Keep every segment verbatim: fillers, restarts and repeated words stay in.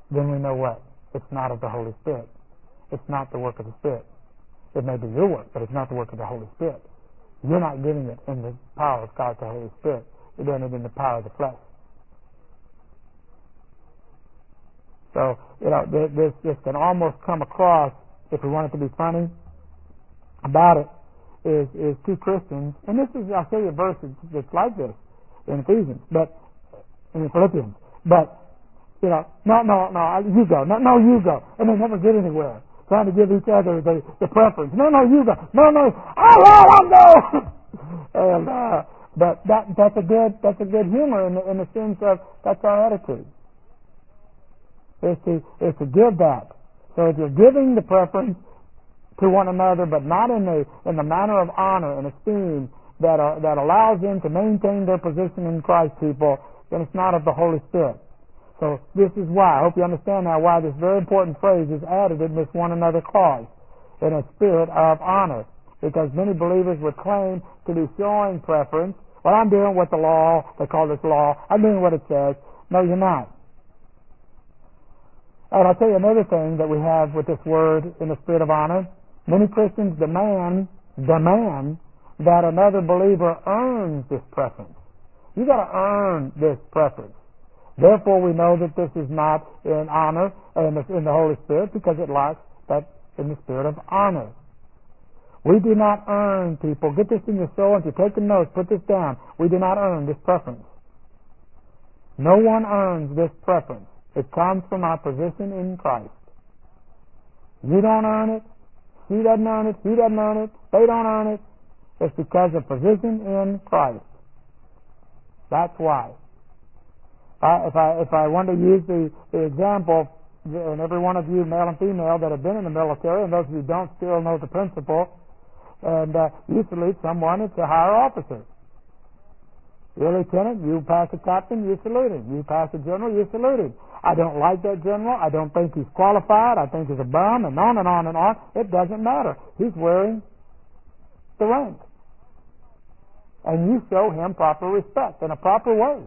then we know what? It's not of the Holy Spirit. It's not the work of the Spirit. It may be your work, but it's not the work of the Holy Spirit. You're not getting it in the power of God, the Holy Spirit. You're doing it in the power of the flesh. So, you know, this, this can almost come across, if we want it to be funny about it, is, is two Christians, and this is, I'll show you a verse that's like this in Ephesians, but, in Philippians, but, you know, no, no, no, you go, no, no, you go, and they never get anywhere, trying to give each other the, the preference. No, no, you go, no, no, I will, I'll go! and, uh, but that, that's a good, that's a good humor in the, in the sense of, that's our attitude. Is to, is to give that. So if you're giving the preference to one another, but not in the in the manner of honor and esteem that are, that allows them to maintain their position in Christ, people, then it's not of the Holy Spirit. So this is why, I hope you understand now why this very important phrase is added in this one another clause, in a spirit of honor. Because many believers would claim to be showing preference. Well, I'm doing what the law, they call this law, I'm doing what it says. No, you're not. And I'll tell you another thing that we have with this word in the spirit of honor. Many Christians demand, demand that another believer earns this preference. You've got to earn this preference. Therefore, we know that this is not in honor in the, in the Holy Spirit, because it lacks that in the spirit of honor. We do not earn, people. Get this in your soul. If you're taking notes, put this down. We do not earn this preference. No one earns this preference. It comes from our position in Christ. You don't earn it. She doesn't earn it. He doesn't earn it. They don't earn it. It's because of position in Christ. That's why. I, if I if I want to use the, the example, and every one of you, male and female, that have been in the military, and those of you who don't still know the principle, and uh, you salute someone, it's a higher officer. You're a lieutenant, you pass a captain, you salute him. You pass a general, you salute him. I don't like that general. I don't think he's qualified. I think he's a bum, and on and on and on. It doesn't matter. He's wearing the rank. And you show him proper respect in a proper way.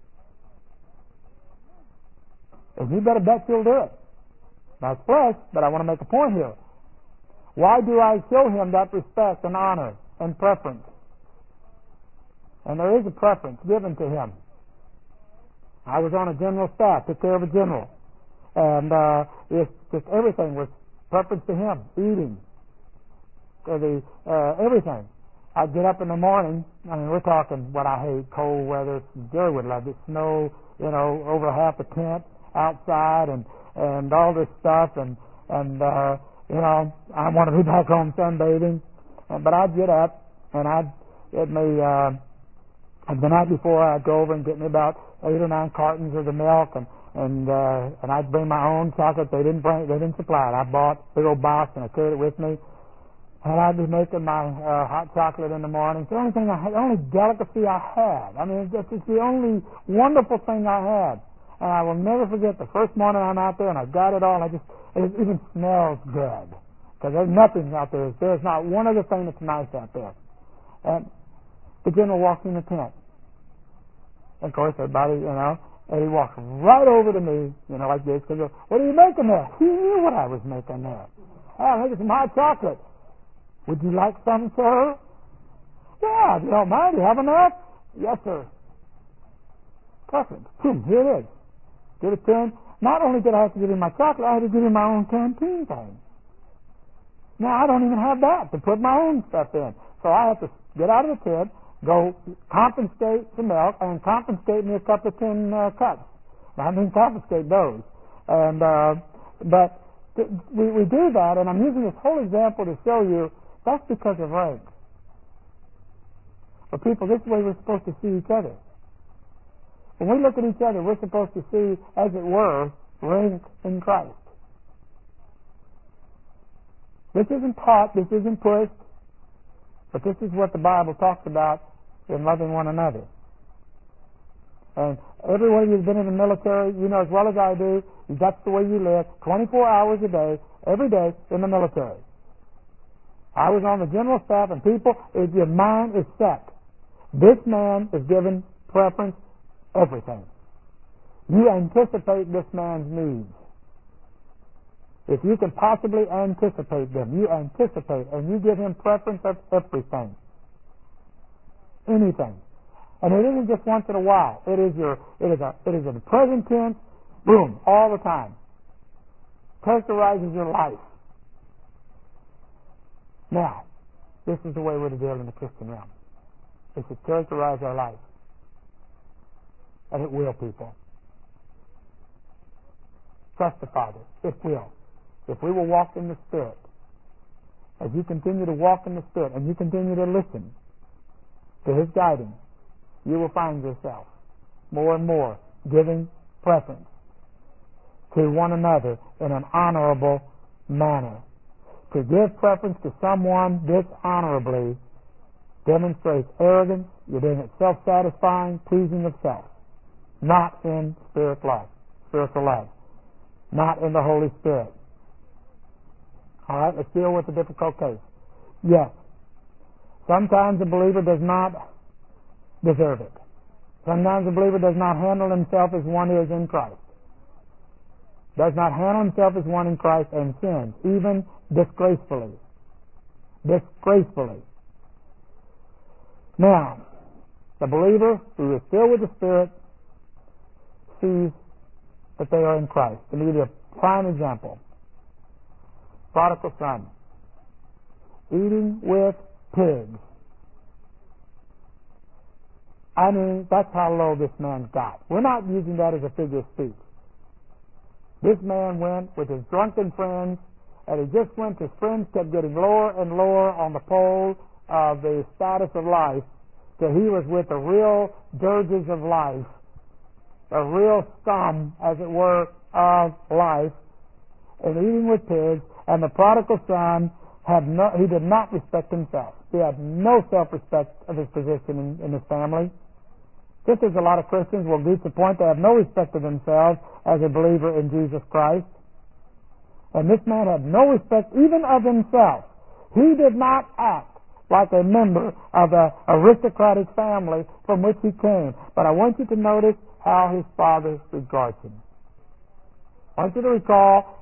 And you better bet you'll do it. Now, it's flesh, but I want to make a point here. Why do I show him that respect and honor and preference? And there is a preference given to him. I was on a general staff, took care of a general. And uh, it's just everything was preference to him. Eating. To the, uh, everything. I'd get up in the morning. I mean, we're talking what I hate, cold weather. Jerry would love it. Snow, you know, over half a tent outside and, and all this stuff. And, and uh, you know, I want to be back home sunbathing. And, but I'd get up and I'd get me... Uh, And the night before, I'd go over and get me about eight or nine cartons of the milk, and and uh, and I'd bring my own chocolate. They didn't bring, they didn't supply it. I bought a big old box and I carried it with me, and I'd be making my uh, hot chocolate in the morning. It's the only thing I had, the only delicacy I had. I mean, it's, just, it's the only wonderful thing I had. And I will never forget the first morning I'm out there, and I got it all. And I just it even smells good because there's nothing out there. There's not one other thing that's nice out there. And the general walks in the tent. And of course, everybody, you know, and he walks right over to me, you know, like this, because, what are you making there? He knew what I was making there. Oh, I'm making some hot chocolate. Would you like some, sir? Yeah, if you don't mind, you have enough? Yes, sir. Perfect. Boom, here it is. Give it to him. Not only did I have to give him my chocolate, I had to give him my own canteen thing. Now, I don't even have that to put my own stuff in. So I have to get out of the tent, go confiscate the milk, and confiscate me a couple of tin uh, cups. Now, I mean confiscate those. And uh, but th- we, we do that, and I'm using this whole example to show you that's because of rank. But people, this is the way we're supposed to see each other. When we look at each other, we're supposed to see, as it were, rank in Christ. This isn't taught, this isn't pushed, but this is what the Bible talks about in loving one another. And every one of you who's been in the military, you know as well as I do, that's the way you live, twenty-four hours a day, every day in the military. I was on the general staff, and people, if your mind is set, this man is given preference, everything. You anticipate this man's needs. If you can possibly anticipate them, you anticipate and you give him preference of everything. Anything. And it isn't just once in a while. It is your it is a it is in the present tense, boom, all the time. Characterizes your life. Now, this is the way we're to deal in the Christian realm. It should characterize our life. And it will, people. Trust the Father. It will. If we will walk in the Spirit, as you continue to walk in the Spirit and you continue to listen to His guiding, you will find yourself more and more giving preference to one another in an honorable manner. To give preference to someone dishonorably demonstrates arrogance. You're doing it self-satisfying, pleasing of self, not in spirit love, spiritual love, not in the Holy Spirit. All right, let's deal with a difficult case. Yes, sometimes a believer does not deserve it. Sometimes a believer does not handle himself as one is in Christ. Does not handle himself as one in Christ and sins, even disgracefully. Disgracefully. Now, the believer who is filled with the Spirit sees that they are in Christ. Let me give you a prime example. Prodigal son. Eating with pigs. I mean, that's how low this man got. We're not using that as a figure of speech. This man went with his drunken friends, and he just went, his friends kept getting lower and lower on the pole of the status of life, till he was with the real dirges of life, the real scum, as it were, of life, and eating with pigs. And the prodigal son had no, he did not respect himself. He had no self-respect of his position in, in his family. Just as a lot of Christians will reach the point they have no respect of themselves as a believer in Jesus Christ. And this man had no respect even of himself. He did not act like a member of the aristocratic family from which he came. But I want you to notice how his father regards him. I want you to recall